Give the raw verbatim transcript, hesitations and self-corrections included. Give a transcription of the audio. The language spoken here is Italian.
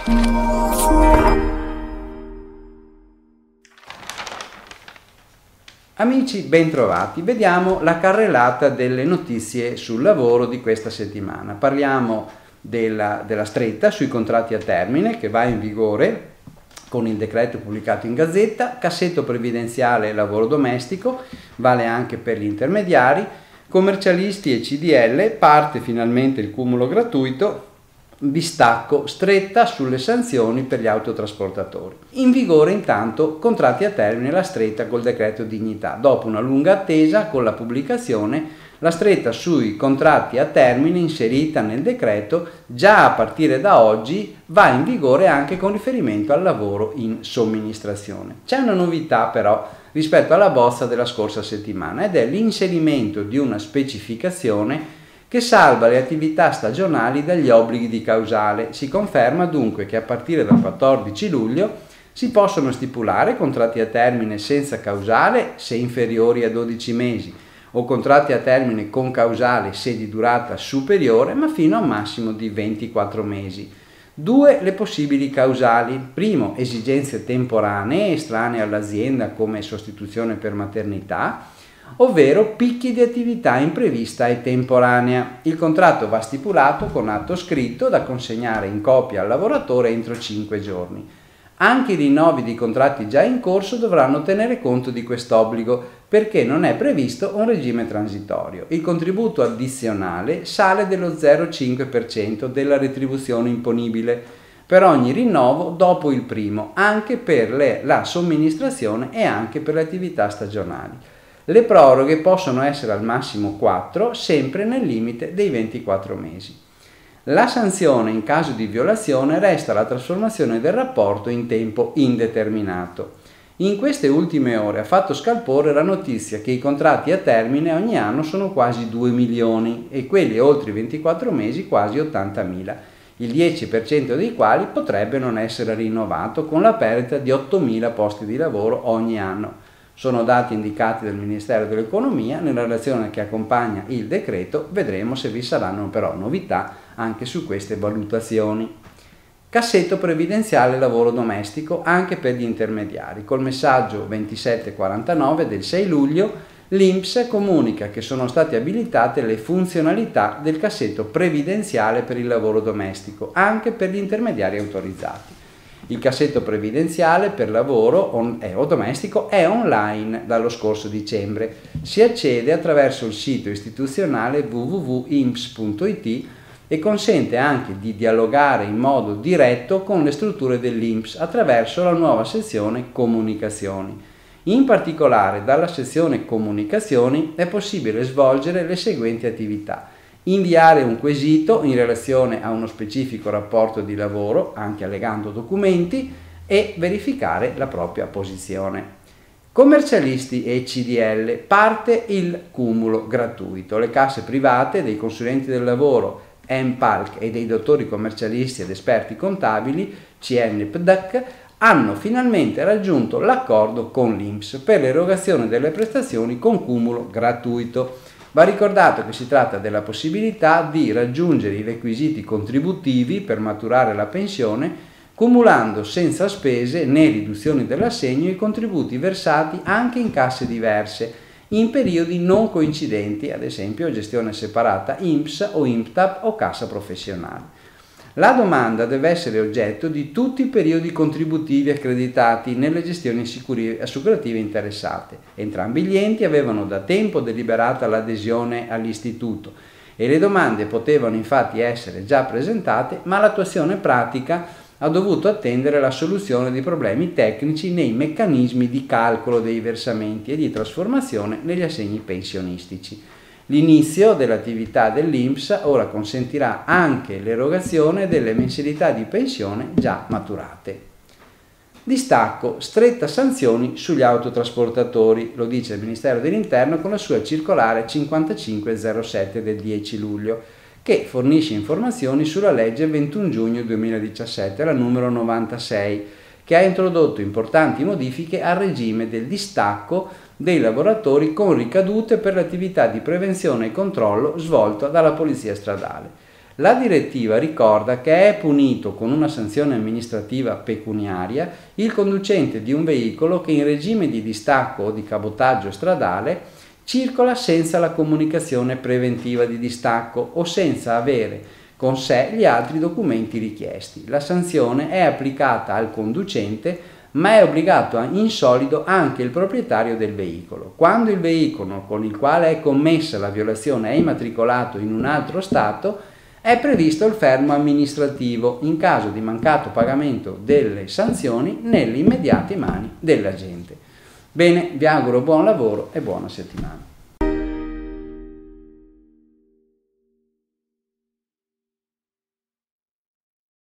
Amici, bentrovati. Vediamo la carrellata delle notizie sul lavoro di questa settimana. Parliamo della, della stretta sui contratti a termine che va in vigore con il decreto pubblicato in Gazzetta, cassetto previdenziale e lavoro domestico, vale anche per gli intermediari, commercialisti e C D L, parte finalmente il cumulo gratuito, distacco, stretta sulle sanzioni per gli autotrasportatori. In vigore intanto contratti a termine, la stretta col decreto dignità. Dopo una lunga attesa, con la pubblicazione, la stretta sui contratti a termine inserita nel decreto già a partire da oggi va in vigore anche con riferimento al lavoro in somministrazione. C'è una novità però rispetto alla bozza della scorsa settimana ed è l'inserimento di una specificazione che salva le attività stagionali dagli obblighi di causale. Si conferma dunque che a partire dal quattordici luglio si possono stipulare contratti a termine senza causale se inferiori a dodici mesi o contratti a termine con causale se di durata superiore ma fino a un massimo di ventiquattro mesi. Due le possibili causali. Primo, esigenze temporanee estranee all'azienda come sostituzione per maternità, ovvero picchi di attività imprevista e temporanea. Il contratto va stipulato con atto scritto da consegnare in copia al lavoratore entro cinque giorni. Anche i rinnovi di contratti già in corso dovranno tenere conto di quest'obbligo perché non è previsto un regime transitorio. Il contributo addizionale sale dello zero virgola cinque per cento della retribuzione imponibile per ogni rinnovo dopo il primo, anche per le, la somministrazione e anche per le attività stagionali. Le proroghe possono essere al massimo quattro, sempre nel limite dei ventiquattro mesi. La sanzione in caso di violazione resta la trasformazione del rapporto in tempo indeterminato. In queste ultime ore ha fatto scalpore la notizia che i contratti a termine ogni anno sono quasi due milioni e quelli oltre i ventiquattro mesi quasi ottantamila, il dieci per cento dei quali potrebbe non essere rinnovato con la perdita di ottomila posti di lavoro ogni anno. Sono dati indicati dal Ministero dell'Economia nella relazione che accompagna il decreto, vedremo se vi saranno però novità anche su queste valutazioni. Cassetto previdenziale lavoro domestico anche per gli intermediari. Col messaggio ventisette quarantanove del sei luglio l'I N P S comunica che sono state abilitate le funzionalità del cassetto previdenziale per il lavoro domestico anche per gli intermediari autorizzati. Il cassetto previdenziale per lavoro on, eh, o domestico è online dallo scorso dicembre. Si accede attraverso il sito istituzionale w w w punto i n p s punto i t e consente anche di dialogare in modo diretto con le strutture dell'I N P S attraverso la nuova sezione Comunicazioni. In particolare dalla sezione Comunicazioni è possibile svolgere le seguenti attività: inviare un quesito in relazione a uno specifico rapporto di lavoro, anche allegando documenti, e verificare la propria posizione. Commercialisti e C D L, parte il cumulo gratuito. Le casse private dei consulenti del lavoro, M P A L C e dei dottori commercialisti ed esperti contabili, C N P D A C, hanno finalmente raggiunto l'accordo con l'I N P S per l'erogazione delle prestazioni con cumulo gratuito. Va ricordato che si tratta della possibilità di raggiungere i requisiti contributivi per maturare la pensione, cumulando senza spese né riduzioni dell'assegno i contributi versati anche in casse diverse, in periodi non coincidenti, ad esempio gestione separata I N P S o I N P T A P o cassa professionale. La domanda deve essere oggetto di tutti i periodi contributivi accreditati nelle gestioni assicurative interessate. Entrambi gli enti avevano da tempo deliberata l'adesione all'istituto e le domande potevano infatti essere già presentate, ma l'attuazione pratica ha dovuto attendere la soluzione di problemi tecnici nei meccanismi di calcolo dei versamenti e di trasformazione negli assegni pensionistici. L'inizio dell'attività dell'I N P S ora consentirà anche l'erogazione delle mensilità di pensione già maturate. Distacco, stretta sanzioni sugli autotrasportatori, lo dice il Ministero dell'Interno con la sua circolare cinquantacinque zero sette del dieci luglio, che fornisce informazioni sulla legge ventuno giugno duemiladiciassette, la numero novantasei, che ha introdotto importanti modifiche al regime del distacco dei lavoratori con ricadute per l'attività di prevenzione e controllo svolta dalla Polizia Stradale. La direttiva ricorda che è punito con una sanzione amministrativa pecuniaria il conducente di un veicolo che in regime di distacco o di cabotaggio stradale circola senza la comunicazione preventiva di distacco o senza avere con sé gli altri documenti richiesti. La sanzione è applicata al conducente, ma è obbligato in solido anche il proprietario del veicolo. Quando il veicolo con il quale è commessa la violazione è immatricolato in un altro Stato, è previsto il fermo amministrativo in caso di mancato pagamento delle sanzioni nelle immediate mani dell'agente. Bene, vi auguro buon lavoro e buona settimana.